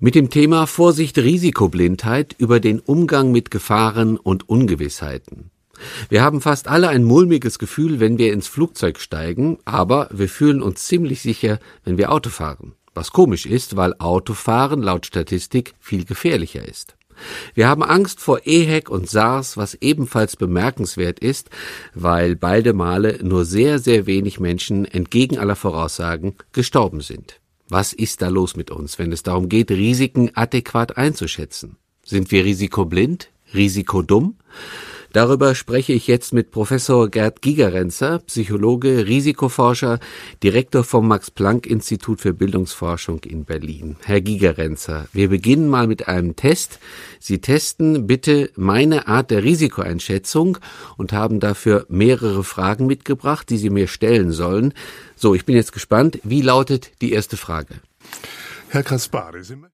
Mit dem Thema Vorsicht Risikoblindheit über den Umgang mit Gefahren und Ungewissheiten. Wir haben fast alle ein mulmiges Gefühl, wenn wir ins Flugzeug steigen, aber wir fühlen uns ziemlich sicher, wenn wir Auto fahren. Was komisch ist, weil Autofahren laut Statistik viel gefährlicher ist. Wir haben Angst vor EHEC und SARS, was ebenfalls bemerkenswert ist, weil beide Male nur sehr, sehr wenig Menschen entgegen aller Voraussagen gestorben sind. Was ist da los mit uns, wenn es darum geht, Risiken adäquat einzuschätzen? Sind wir risikoblind, risikodumm? Darüber spreche ich jetzt mit Professor Gerd Gigerenzer, Psychologe, Risikoforscher, Direktor vom Max-Planck-Institut für Bildungsforschung in Berlin. Herr Gigerenzer, wir beginnen mal mit einem Test. Sie testen bitte meine Art der Risikoeinschätzung und haben dafür mehrere Fragen mitgebracht, die Sie mir stellen sollen. So, ich bin jetzt gespannt. Wie lautet die erste Frage? Herr Kaspari,